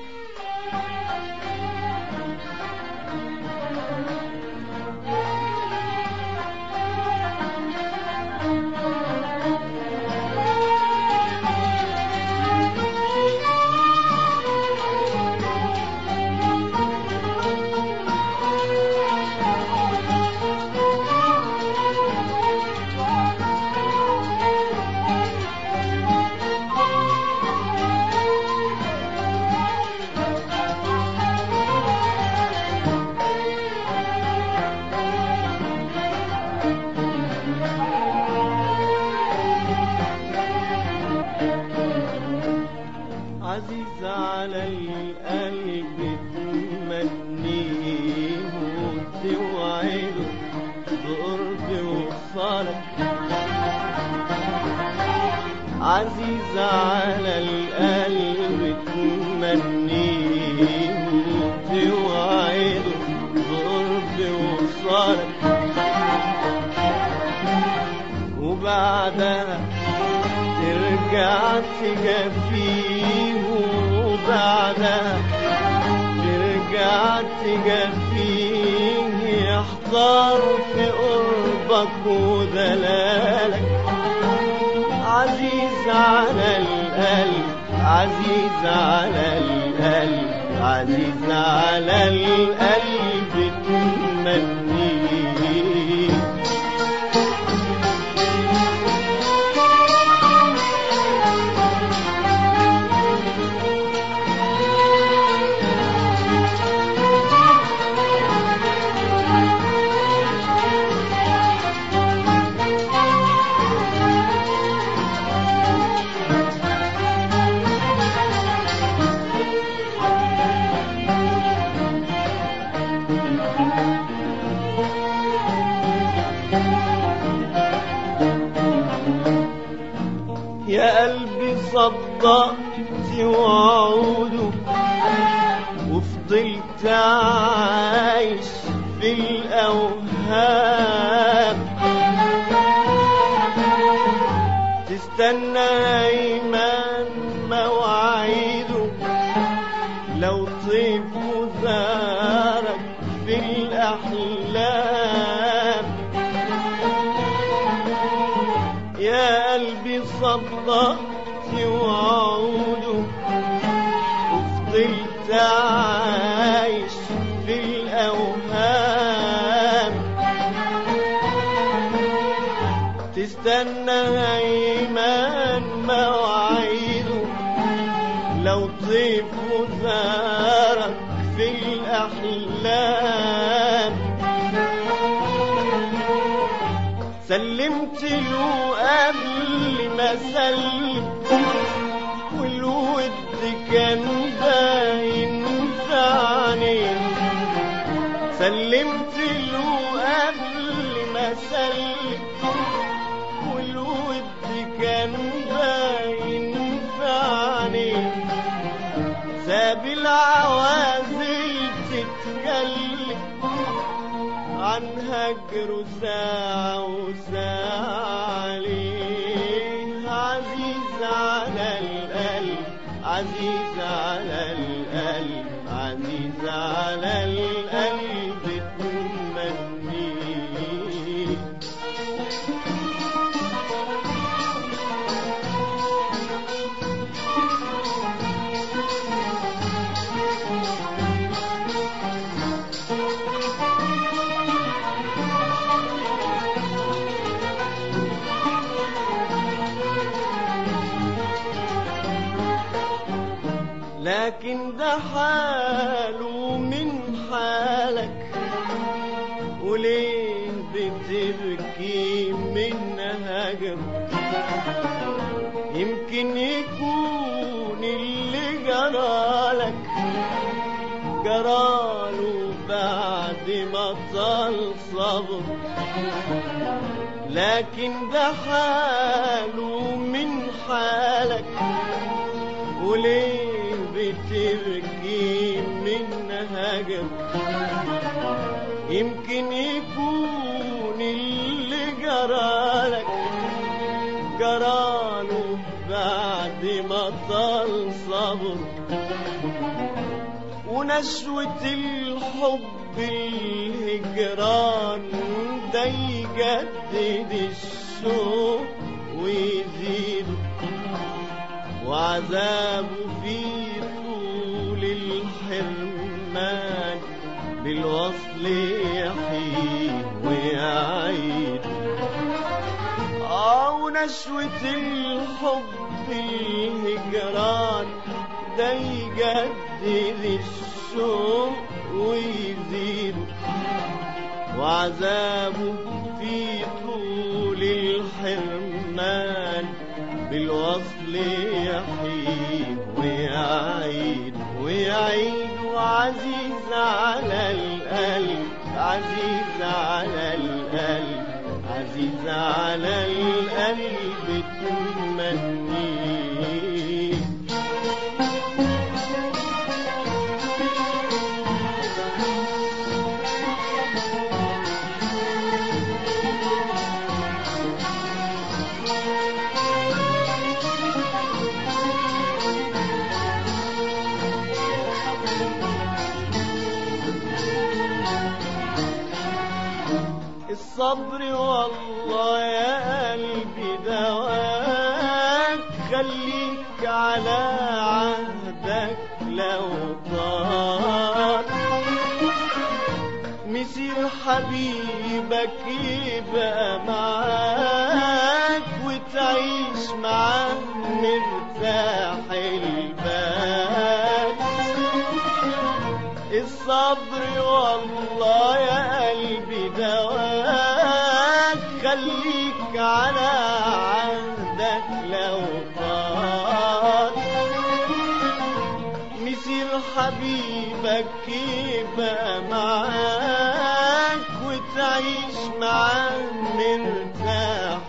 عزيز على القلب تمنيه وتوعده بقرب وصالك. عزيز على القلب تمنيه وتوعده بقرب وصالك، وبعدها ترجع تجافيه، وبعدها ترجع تجافيه، يحتار في قربك ودلالك. عزيز على القلب، عزيز على القلب، عزيز على القلب تمنيه. يا قلبي صدقت وعوده، وفضلت عايش في الأوهام، تستنى أيمان مواعيده، لو طيب وزارك في الأحلام. يا قلبي صدقت وعوده، وفضلت عايش في الأوهام، تستنى أيمان مواعيده، لو طيب وزارك في الأحلام. سلمت له قبل ما سلم، والود كان باين في عينيه. سلمت له قبل ما سلم، والود كان باين في عينيه. ساب العوازل تتكلم عن هجره ساعة وساعة عليه. عزيز على القلب، عزيز على القلب، عزيز على القلب تمنيه. لكن ده حاله من حالك، وليه بتبكي من هجر؟ يمكن يكون اللي جرالك جراله بعد ما طال صبر. لكن ده حاله من حالك، وليه بتبكي من هجر؟ يمكن يكون اللي جرالك جراله بعد ما طال صبر. ونشوة الحب الهجران ده يجدد الشوق ويزيد، وعذابه في طول الحرمان بالوصل يحيي ويعيد. ونشوة الحب الهجران ده يجدد الشوق ويزيد، وعذابه في طول الحرمان بالوصل يحيي ويعيد ويعيد. وعزيز على القلب، عزيز على القلب، عزيز على القلب تمنيه. الصبر والله يا قلبي دواك، خليك على عهدك لو طال، مسير حبيبك يبقى معاك وتعيش معاه مرتاح البال. الصبر والله يا قلبي دواك، خليك على عهدك لو طال، مسير حبيبك يبقى معاك وتعيش معاه مرتاح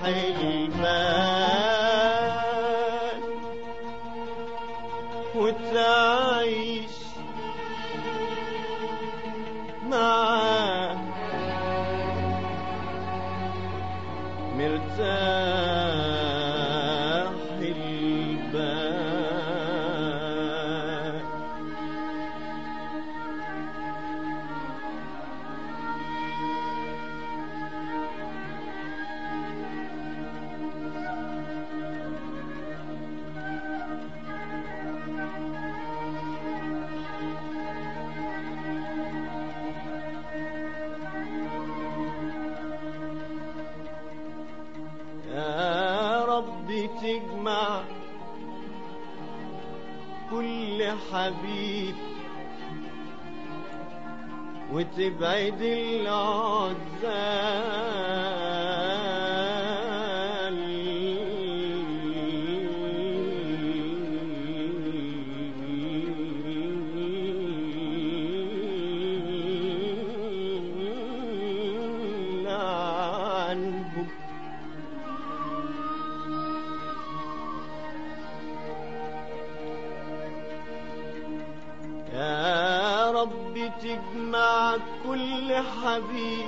البال، وتعيش معاه مرتاح البال. يا رب تجمع كل حبيب وتبعد العزال، عنهم. يا رب تجمع كل حبيب،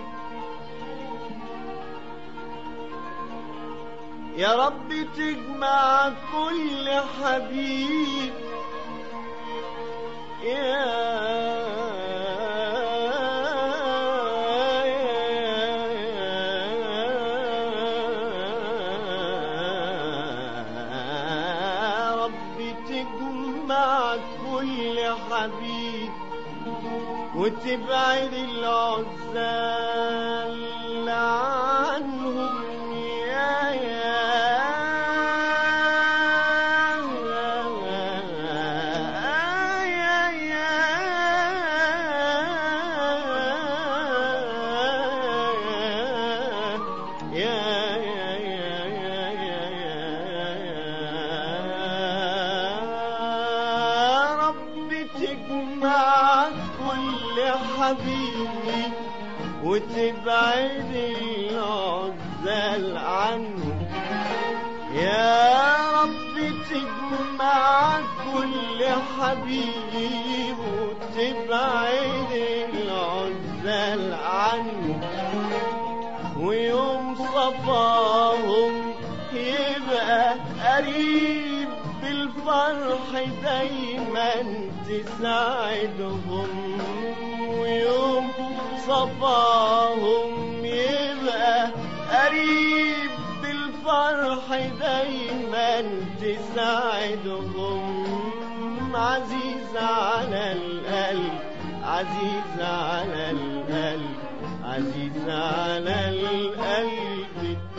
يا رب تجمع كل حبيب، تجمع كل حبيب وتبعد العزال عنهم. تجمع كل حبيبي وتبعد العزال عنه. يا رب تجمع كل حبيب وتبعد العزال عنه، ويوم صفاهم يبقى قريب بالفرح بالفرح دايما تساعدهم، ويوم صفاهم يبقى قريب. بالفرح دايما تساعدهم، عزيز على القلب، عزيز على القلب، عزيز على القلب.